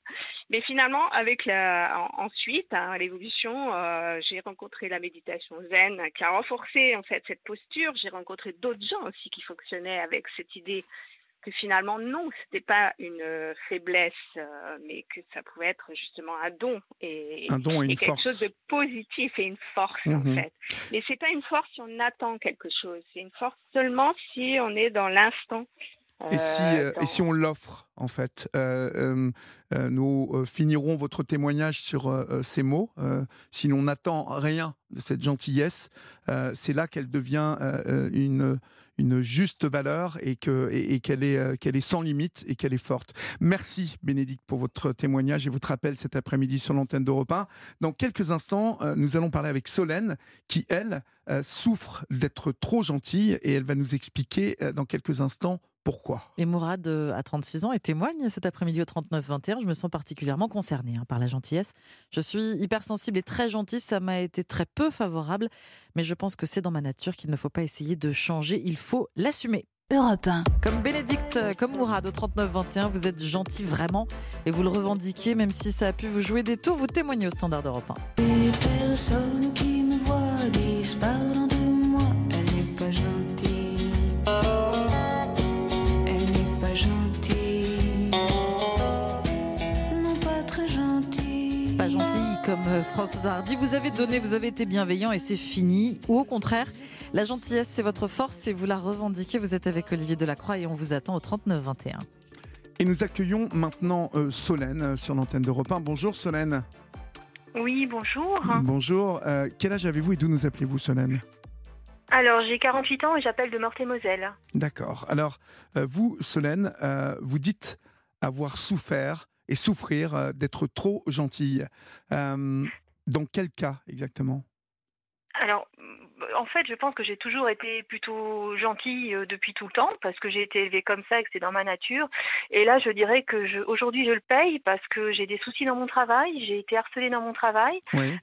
Mais finalement, ensuite, à l'évolution, j'ai rencontré la méditation zen qui a renforcé en fait cette posture. J'ai rencontré d'autres gens aussi qui fonctionnaient avec cette idée que finalement non, c'était pas une faiblesse, mais que ça pouvait être justement un don et une quelque force. chose de positif et une force en fait. Mais c'est pas une force si on attend quelque chose, c'est une force seulement si on est dans l'instant. Et si on l'offre, en fait, nous finirons votre témoignage sur ces mots. Si l'on n'attend rien de cette gentillesse, c'est là qu'elle devient une juste valeur et qu'elle est sans limite et qu'elle est forte. Merci Bénédicte pour votre témoignage et votre appel cet après-midi sur l'antenne d'Europe 1. Dans quelques instants, nous allons parler avec Solène qui, elle, souffre d'être trop gentille et elle va nous expliquer dans quelques instants pourquoi. Et Mourad a 36 ans et témoigne cet après-midi au 39-21. Je me sens particulièrement concernée par la gentillesse. Je suis hypersensible et très gentille. Ça m'a été très peu favorable. Mais je pense que c'est dans ma nature qu'il ne faut pas essayer de changer. Il faut l'assumer. Europe 1. Comme Bénédicte, comme Mourad au 39-21, vous êtes gentil vraiment et vous le revendiquez. Même si ça a pu vous jouer des tours, vous témoignez au Standard d'Europe 1. Les personnes qui me voient disent pardon de moi, elle n'est pas gentille. Elle n'est pas gentille. Non, pas très gentille. Pas gentil comme François Hardy. Vous avez donné, vous avez été bienveillant et c'est fini. Ou au contraire, la gentillesse, c'est votre force et vous la revendiquez. Vous êtes avec Olivier Delacroix et on vous attend au 39-21. Et nous accueillons maintenant Solène sur l'antenne d'Europe 1. Bonjour Solène. Oui, bonjour. Bonjour. Quel âge avez-vous et d'où nous appelez-vous Solène ? Alors, j'ai 48 ans et j'appelle de Meurthe-et-Moselle. D'accord. Alors, vous, Solène, vous dites avoir souffert et souffrir d'être trop gentille. Dans quel cas exactement ? Alors, en fait, je pense que j'ai toujours été plutôt gentille depuis tout le temps parce que j'ai été élevée comme ça et que c'est dans ma nature. Et là, je dirais que aujourd'hui, je le paye parce que j'ai des soucis dans mon travail, j'ai été harcelée dans mon travail. Oui.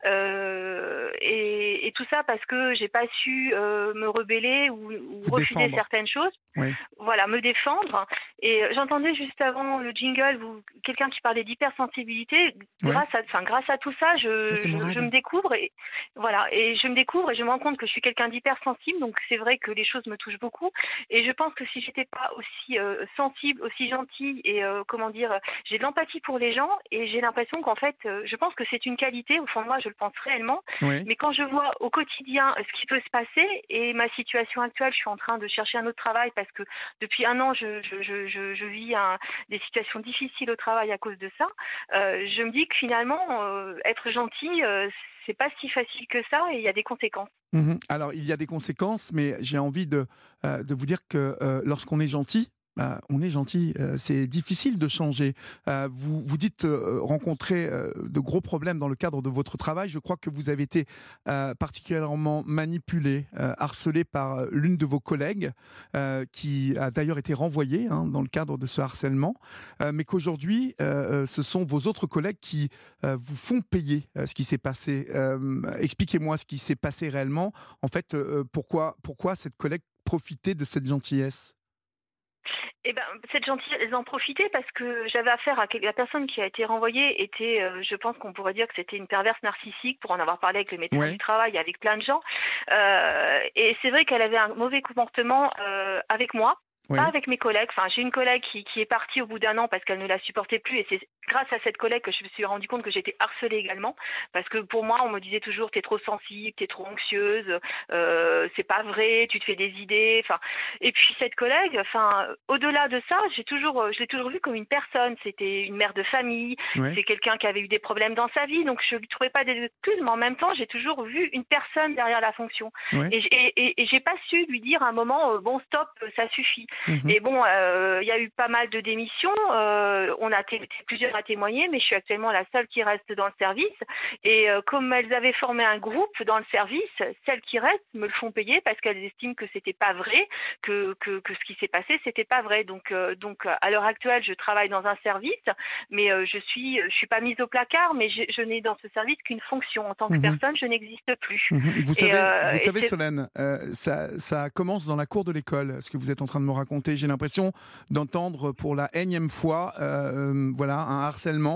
Et tout ça parce que j'ai pas su me rebeller ou refuser défendre. certaines choses. Oui. Voilà, me défendre. Et j'entendais juste avant le jingle quelqu'un qui parlait d'hypersensibilité. Grâce à tout ça, je me découvre et voilà, et je me découvre et je me rends compte que je suis quelqu'un d'hypersensible, donc c'est vrai que les choses me touchent beaucoup. Et je pense que si j'étais pas aussi sensible, aussi gentille et j'ai de l'empathie pour les gens et j'ai l'impression qu'en fait, je pense que c'est une qualité. Au fond de moi, je le pense réellement. Oui. Mais quand je vois au quotidien ce qui peut se passer et ma situation actuelle, je suis en train de chercher un autre travail parce que depuis un an, je vis des situations difficiles au travail à cause de ça. Je me dis que finalement, être gentil, c'est pas si facile que ça et il y a des conséquences. Alors, il y a des conséquences, mais j'ai envie de vous dire que lorsqu'on est gentil, on est gentil, c'est difficile de changer. Vous dites rencontrer de gros problèmes dans le cadre de votre travail. Je crois que vous avez été particulièrement manipulé, harcelé par l'une de vos collègues, qui a d'ailleurs été renvoyée dans le cadre de ce harcèlement, mais qu'aujourd'hui, ce sont vos autres collègues qui vous font payer ce qui s'est passé. Expliquez-moi ce qui s'est passé réellement. En fait, pourquoi cette collègue profitait de cette gentillesse ? Eh ben, cette gentillesse, elles en profitaient parce que j'avais affaire à la personne qui a été renvoyée était, je pense qu'on pourrait dire que c'était une perverse narcissique pour en avoir parlé avec le médecin du travail, avec plein de gens. Et c'est vrai qu'elle avait un mauvais comportement avec moi. Pas avec mes collègues. Enfin, j'ai une collègue qui est partie au bout d'un an parce qu'elle ne la supportait plus. Et c'est grâce à cette collègue que je me suis rendu compte que j'étais harcelée également. Parce que pour moi, on me disait toujours t'es trop sensible, t'es trop anxieuse, c'est pas vrai, tu te fais des idées. Enfin, et puis cette collègue, au-delà de ça, je l'ai toujours vue comme une personne. C'était une mère de famille. C'est quelqu'un qui avait eu des problèmes dans sa vie. Donc je lui trouvais pas des excuses, mais en même temps, j'ai toujours vu une personne derrière la fonction. Et j'ai pas su lui dire à un moment bon stop, ça suffit. Et bon, il y a eu pas mal de démissions. On a plusieurs à témoigner, mais je suis actuellement la seule qui reste dans le service. Et comme elles avaient formé un groupe dans le service, celles qui restent me le font payer parce qu'elles estiment que c'était pas vrai, que ce qui s'est passé c'était pas vrai. Donc à l'heure actuelle, je travaille dans un service, mais je suis pas mise au placard, mais je n'ai dans ce service qu'une fonction en tant que personne, je n'existe plus. Vous savez, Solène, ça commence dans la cour de l'école, ce que vous êtes en train de me raconter. J'ai l'impression d'entendre pour la énième fois un harcèlement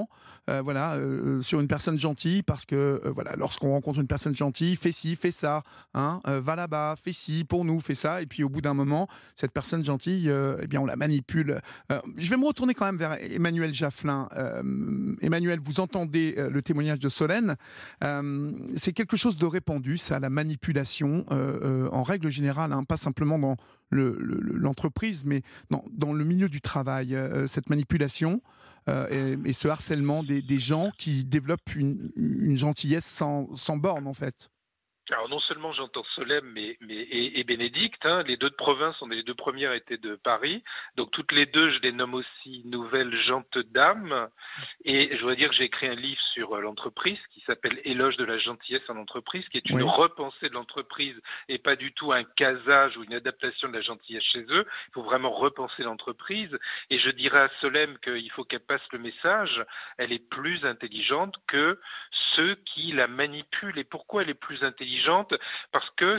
sur une personne gentille parce que lorsqu'on rencontre une personne gentille, fais ci, fais ça, hein, va là-bas, fais ci pour nous, fais ça, et puis au bout d'un moment, cette personne gentille, on la manipule. Je vais me retourner quand même vers Emmanuel Jaffelin. Emmanuel, vous entendez le témoignage de Solène. C'est quelque chose de répandu, ça, la manipulation, en règle générale, hein, pas simplement dans l'entreprise, mais dans le milieu du travail, cette manipulation et ce harcèlement des gens qui développent une gentillesse sans borne, en fait. Alors non seulement j'entends Solène et Bénédicte, hein, les deux de province, les deux premières étaient de Paris, donc toutes les deux je les nomme aussi nouvelles gentes dames, et je voudrais dire que j'ai écrit un livre sur l'entreprise qui s'appelle Éloge de la gentillesse en entreprise, qui est une repensée de l'entreprise et pas du tout un casage ou une adaptation de la gentillesse chez eux. Il faut vraiment repenser l'entreprise, et je dirais à Solène qu'il faut qu'elle passe le message, elle est plus intelligente que ceux qui la manipulent. Et pourquoi elle est plus intelligente ? Parce que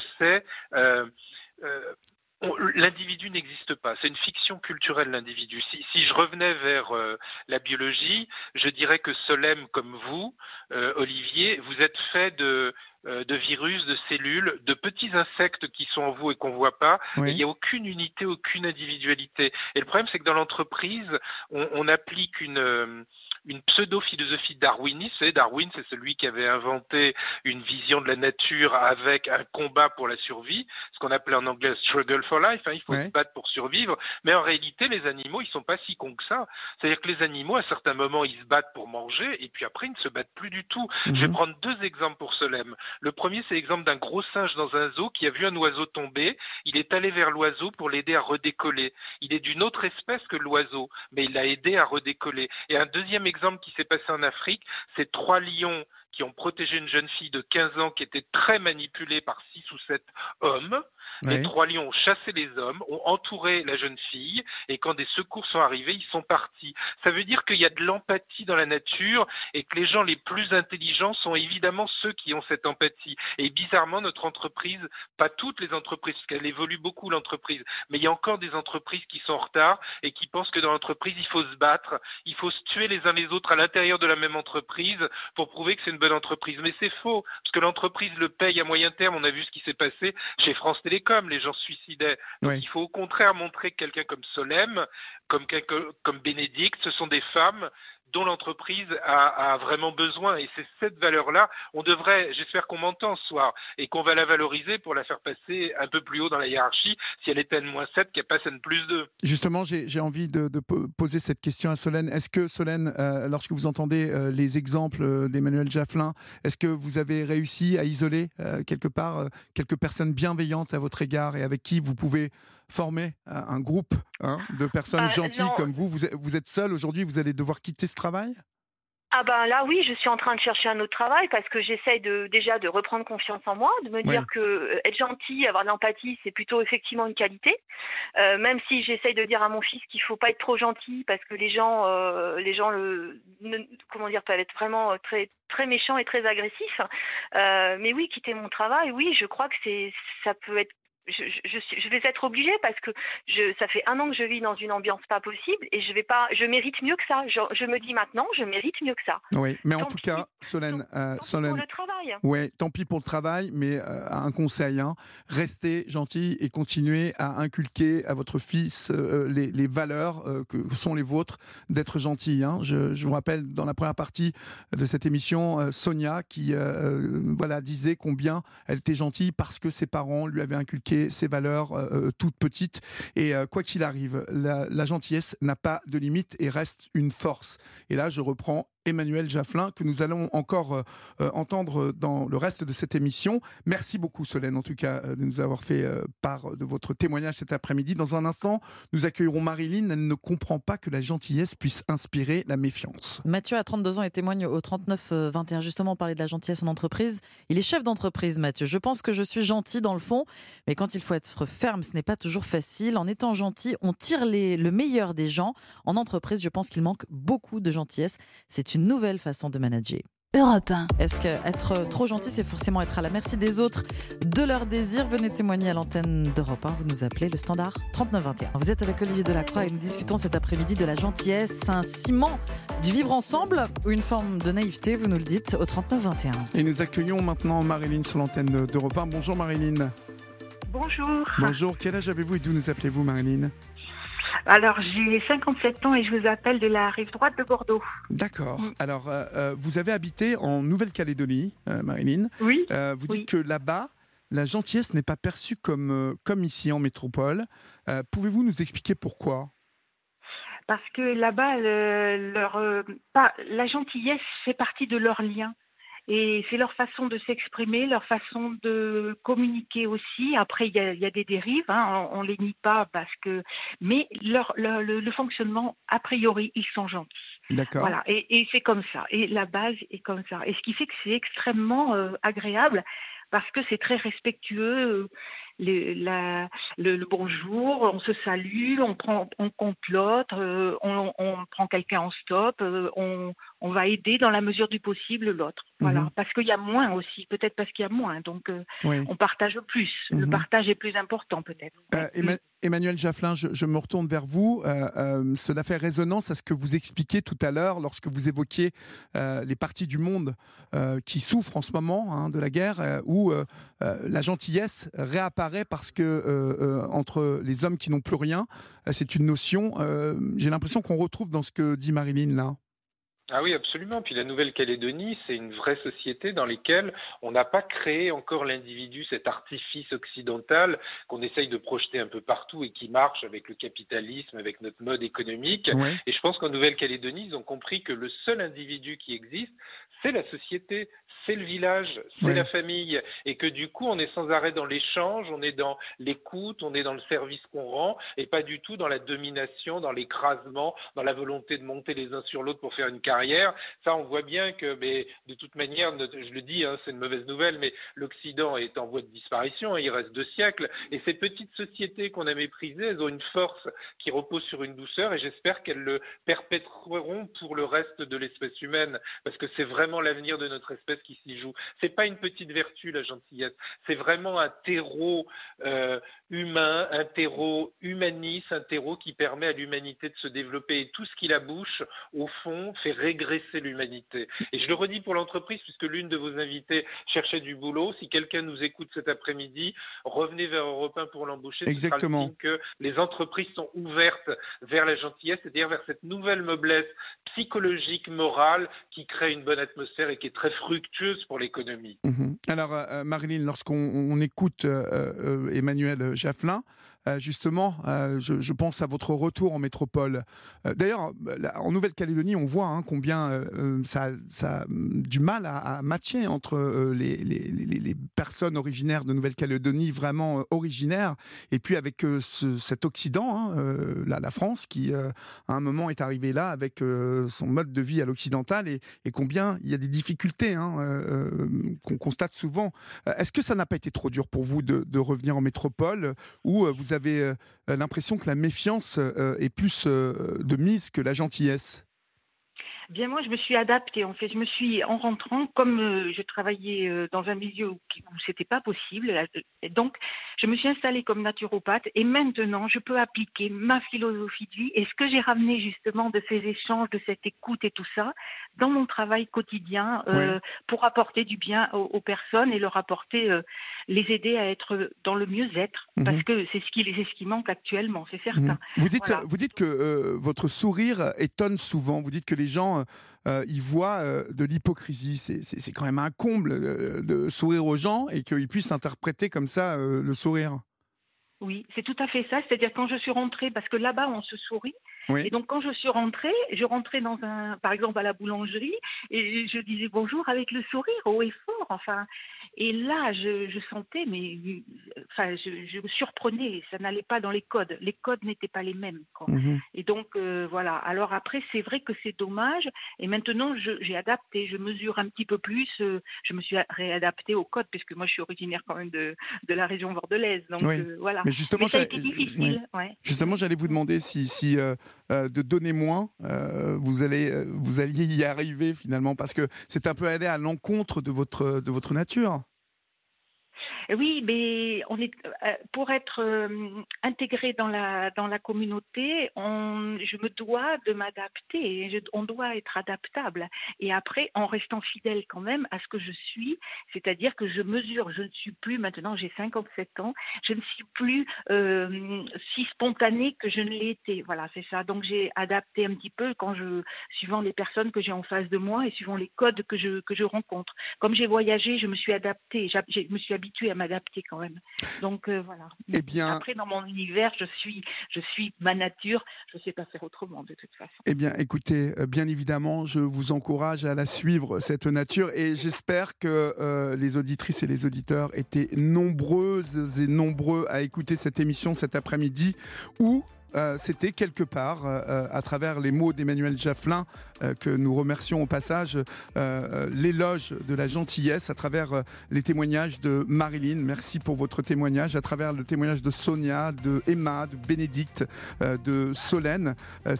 l'individu n'existe pas. C'est une fiction culturelle, l'individu. Si je revenais vers la biologie, je dirais que Solène, comme vous, Olivier, vous êtes fait de virus, de cellules, de petits insectes qui sont en vous et qu'on ne voit pas. Oui. Il n'y a aucune unité, aucune individualité. Et le problème, c'est que dans l'entreprise, on applique une pseudo-philosophie darwiniste. Vous savez, Darwin, c'est celui qui avait inventé une vision de la nature avec un combat pour la survie, ce qu'on appelait en anglais « struggle for life », hein, il faut se battre pour survivre. Mais en réalité, les animaux, ils ne sont pas si cons que ça. C'est-à-dire que les animaux, à certains moments, ils se battent pour manger, et puis après, ils ne se battent plus du tout. Je vais prendre deux exemples pour Solène. Le premier, c'est l'exemple d'un gros singe dans un zoo qui a vu un oiseau tomber. Il est allé vers l'oiseau pour l'aider à redécoller. Il est d'une autre espèce que l'oiseau, mais il l'a aidé à redécoller. Et un deuxième exemple qui s'est passé en Afrique, c'est 3 lions qui ont protégé une jeune fille de 15 ans qui était très manipulée par 6 ou 7 hommes. Les 3 lions ont chassé les hommes, ont entouré la jeune fille, et quand des secours sont arrivés, ils sont partis. Ça veut dire qu'il y a de l'empathie dans la nature, et que les gens les plus intelligents sont évidemment ceux qui ont cette empathie. Et bizarrement, notre entreprise, pas toutes les entreprises, parce qu'elle évolue beaucoup l'entreprise, mais il y a encore des entreprises qui sont en retard, et qui pensent que dans l'entreprise, il faut se battre, il faut se tuer les uns les autres à l'intérieur de la même entreprise, pour prouver que c'est une bonne entreprise. Mais c'est faux, parce que l'entreprise le paye à moyen terme. On a vu ce qui s'est passé chez France Télécom, les gens se suicidaient. Donc il faut au contraire montrer que quelqu'un comme Solène, comme Bénédicte, ce sont des femmes dont l'entreprise a vraiment besoin. Et c'est cette valeur-là, on devrait, j'espère qu'on m'entend ce soir, et qu'on va la valoriser pour la faire passer un peu plus haut dans la hiérarchie. Si elle est N-7, qu'elle passe N+2. Justement, j'ai envie de poser cette question à Solène. Est-ce que, Solène, lorsque vous entendez les exemples d'Emmanuel Jaffelin, est-ce que vous avez réussi à isoler quelque part quelques personnes bienveillantes à votre égard et avec qui vous pouvez former un groupe de personnes gentilles comme vous? Vous êtes seul aujourd'hui, vous allez devoir quitter ce travail? Ah ben là oui, je suis en train de chercher un autre travail parce que j'essaye déjà de reprendre confiance en moi, de me dire que être gentil, avoir de l'empathie, c'est plutôt effectivement une qualité. Même si j'essaye de dire à mon fils qu'il faut pas être trop gentil parce que les gens peuvent être vraiment très très méchants et très agressifs. Mais oui, quitter mon travail, oui, je crois que ça peut être. Je vais être obligée parce que ça fait 1 an que je vis dans une ambiance pas possible et je mérite mieux que ça. Je me dis maintenant, je mérite mieux que ça. Oui, mais en tout cas, Solène, pour le travail. Ouais, tant pis pour le travail, mais un conseil, restez gentil et continuez à inculquer à votre fils les valeurs que sont les vôtres d'être gentil. Je vous rappelle dans la première partie de cette émission, Sonia qui disait combien elle était gentille parce que ses parents lui avaient inculqué ses valeurs toutes petites, et quoi qu'il arrive, la gentillesse n'a pas de limite et reste une force. Et là je reprends Emmanuel Jaffelin, que nous allons encore entendre dans le reste de cette émission. Merci beaucoup Solène, en tout cas, de nous avoir fait part de votre témoignage cet après-midi. Dans un instant, nous accueillerons Marilyn. Elle ne comprend pas que la gentillesse puisse inspirer la méfiance. Mathieu a 32 ans et témoigne au 39-21. Justement, on parlait de la gentillesse en entreprise. Il est chef d'entreprise, Mathieu. Je pense que je suis gentil dans le fond, mais quand il faut être ferme, ce n'est pas toujours facile. En étant gentil, on tire le meilleur des gens. En entreprise, je pense qu'il manque beaucoup de gentillesse. C'est une nouvelle façon de manager. Europe 1. Est-ce qu'être trop gentil, c'est forcément être à la merci des autres, de leurs désirs? Venez témoigner à l'antenne d'Europe 1. Vous nous appelez le standard 3921. Vous êtes avec Olivier Delacroix et nous discutons cet après-midi de la gentillesse, un ciment Du vivre ensemble ou une forme de naïveté, vous nous le dites au 39-21. Et nous accueillons maintenant Marilyn sur l'antenne d'Europe 1. Bonjour Marilyn. Bonjour. Bonjour, quel âge avez-vous et d'où nous appelez-vous Marilyn? Alors, j'ai 57 ans et je vous appelle de la rive droite de Bordeaux. D'accord. Alors, vous avez habité en Nouvelle-Calédonie, Marilyn. Oui. Vous dites que là-bas, la gentillesse n'est pas perçue comme ici en métropole. Pouvez-vous nous expliquer pourquoi? Parce que là-bas, la gentillesse fait partie de leur lien. Et c'est leur façon de s'exprimer, leur façon de communiquer aussi. Après, il y a des dérives, hein, on les nie pas mais le fonctionnement, a priori, ils sont gentils. D'accord. Voilà, et c'est comme ça. Et la base est comme ça. Et ce qui fait que c'est extrêmement agréable parce que c'est très respectueux. Le bonjour, on se salue, on compte l'autre, on prend quelqu'un en stop, on va aider dans la mesure du possible l'autre. Voilà, parce qu'il y a moins aussi, peut-être parce qu'il y a moins, donc on partage plus. Le partage est plus important peut-être. Emmanuel Jaffelin, je me retourne vers vous. Cela fait résonance à ce que vous expliquiez tout à l'heure lorsque vous évoquiez les parties du monde qui souffrent en ce moment de la guerre, où la gentillesse réapparaît parce que entre les hommes qui n'ont plus rien, c'est une notion, j'ai l'impression qu'on retrouve dans ce que dit Marilyn là. Ah oui, absolument. Puis la Nouvelle-Calédonie, c'est une vraie société dans laquelle on n'a pas créé encore l'individu, cet artifice occidental qu'on essaye de projeter un peu partout et qui marche avec le capitalisme, avec notre mode économique. Ouais. Et je pense qu'en Nouvelle-Calédonie, ils ont compris que le seul individu qui existe, c'est la société, c'est le village, c'est la famille. Et que du coup, on est sans arrêt dans l'échange, on est dans l'écoute, on est dans le service qu'on rend et pas du tout dans la domination, dans l'écrasement, dans la volonté de monter les uns sur l'autre pour faire une carrière. Ça, on voit bien que, de toute manière, je le dis, c'est une mauvaise nouvelle, mais l'Occident est en voie de disparition, il reste 2 siècles, et ces petites sociétés qu'on a méprisées, elles ont une force qui repose sur une douceur, et j'espère qu'elles le perpétueront pour le reste de l'espèce humaine, parce que c'est vraiment l'avenir de notre espèce qui s'y joue. C'est pas une petite vertu, la gentillesse, c'est vraiment un terreau humain, un terreau humaniste, un terreau qui permet à l'humanité de se développer, et tout ce qui la bouche, au fond, fait régresser l'humanité. Et je le redis pour l'entreprise, puisque l'une de vos invitées cherchait du boulot. Si quelqu'un nous écoute cet après-midi, revenez vers Europe 1 pour l'embaucher. Exactement. Ce sera le signe que les entreprises sont ouvertes vers la gentillesse, c'est-à-dire vers cette nouvelle noblesse psychologique, morale, qui crée une bonne atmosphère et qui est très fructueuse pour l'économie. Alors, Marilyn, lorsqu'on écoute Emmanuel Jaffelin, justement, je pense à votre retour en métropole. D'ailleurs, en Nouvelle-Calédonie, on voit combien ça a du mal à matcher entre les personnes originaires de Nouvelle-Calédonie, vraiment originaires, et puis avec cet Occident, la France, qui à un moment est arrivé là avec son mode de vie à l'occidental, et combien il y a des difficultés qu'on constate souvent. Est-ce que ça n'a pas été trop dur pour vous de revenir en métropole, où vous avez l'impression que la méfiance est plus de mise que la gentillesse? Bien, moi, je me suis adaptée. En fait, en rentrant, comme je travaillais dans un milieu où c'était pas possible, donc je me suis installée comme naturopathe. Et maintenant, je peux appliquer ma philosophie de vie et ce que j'ai ramené justement de ces échanges, de cette écoute et tout ça, dans mon travail quotidien pour apporter du bien aux personnes et leur apporter, les aider à être dans le mieux-être, parce que c'est ce qui manque actuellement, c'est certain. Vous dites que votre sourire étonne souvent. Vous dites que les gens ils voient de l'hypocrisie. C'est quand même un comble de sourire aux gens et qu'ils puissent interpréter comme ça le sourire. Oui, c'est tout à fait ça. C'est-à-dire quand je suis rentrée, parce que là-bas on se sourit, et donc quand je suis rentrée, je rentrais par exemple à la boulangerie et je disais bonjour avec le sourire haut et fort. Enfin, et là je sentais, je me surprenais. Ça n'allait pas dans les codes. Les codes n'étaient pas les mêmes, quoi. Et donc voilà. Alors après, c'est vrai que c'est dommage. Et maintenant, j'ai adapté. Je mesure un petit peu plus. Je me suis réadaptée aux codes, puisque moi je suis originaire quand même de la région bordelaise. Donc voilà. Mais justement, ça a été difficile. Justement, j'allais vous demander si de donner moins, vous alliez y arriver finalement, parce que c'est un peu aller à l'encontre de votre nature. Oui, mais pour être intégré dans la communauté, je me dois de m'adapter. On doit être adaptable. Et après, en restant fidèle quand même à ce que je suis, c'est-à-dire que je mesure. Je ne suis plus, maintenant j'ai 57 ans, je ne suis plus si spontanée que je ne l'ai été. Voilà, c'est ça. Donc j'ai adapté un petit peu suivant les personnes que j'ai en face de moi et suivant les codes que je rencontre. Comme j'ai voyagé, je me suis adaptée. Je me suis habituée à m'adapter quand même. Donc voilà. Eh bien, après, dans mon univers, je suis ma nature. Je ne sais pas faire autrement de toute façon. Eh bien, écoutez, bien évidemment, je vous encourage à la suivre, cette nature, et j'espère que les auditrices et les auditeurs étaient nombreuses et nombreux à écouter cette émission cet après-midi, où c'était quelque part, à travers les mots d'Emmanuel Jaffelin, que nous remercions au passage, l'éloge de la gentillesse, à travers les témoignages de Marilyn, merci pour votre témoignage, à travers le témoignage de Sonia, de Emma, de Bénédicte, de Solène,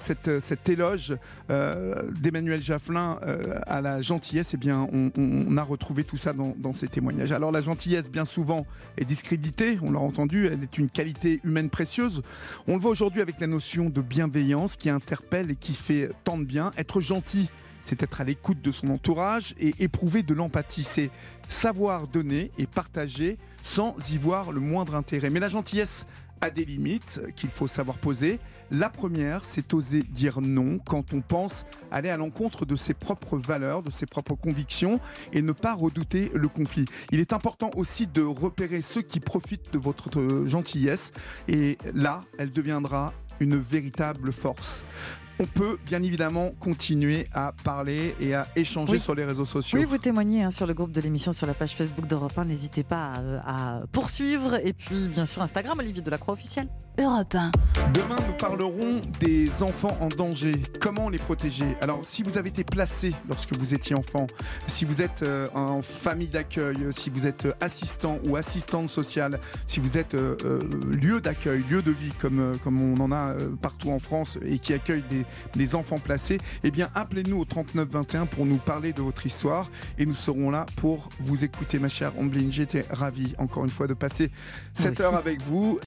cet éloge d'Emmanuel Jaffelin à la gentillesse, eh bien, on a retrouvé tout ça dans ces témoignages. Alors la gentillesse, bien souvent, est discréditée, on l'a entendu, elle est une qualité humaine précieuse. On le voit aujourd'hui avec la notion de bienveillance qui interpelle et qui fait tant de bien. Être gentil, c'est être à l'écoute de son entourage et éprouver de l'empathie. C'est savoir donner et partager sans y voir le moindre intérêt. Mais la gentillesse a des limites qu'il faut savoir poser. La première, c'est oser dire non quand on pense aller à l'encontre de ses propres valeurs, de ses propres convictions et ne pas redouter le conflit. Il est important aussi de repérer ceux qui profitent de votre gentillesse et là, elle deviendra une véritable force. On peut bien évidemment continuer à parler et à échanger sur les réseaux sociaux. Oui, vous témoignez sur le groupe de l'émission sur la page Facebook d'Europe 1. N'hésitez pas à poursuivre. Et puis, bien sûr, Instagram, Olivier Delacroix officiel. Europe 1. Demain, nous parlerons des enfants en danger. Comment les protéger ? Alors, si vous avez été placé lorsque vous étiez enfant, si vous êtes en famille d'accueil, si vous êtes assistant ou assistante sociale, si vous êtes lieu d'accueil, lieu de vie, comme on en a partout en France et qui accueille des enfants placés, eh bien, appelez-nous au 39 21 pour nous parler de votre histoire et nous serons là pour vous écouter, ma chère Ambline. J'étais ravi, encore une fois, de passer cette heure avec vous.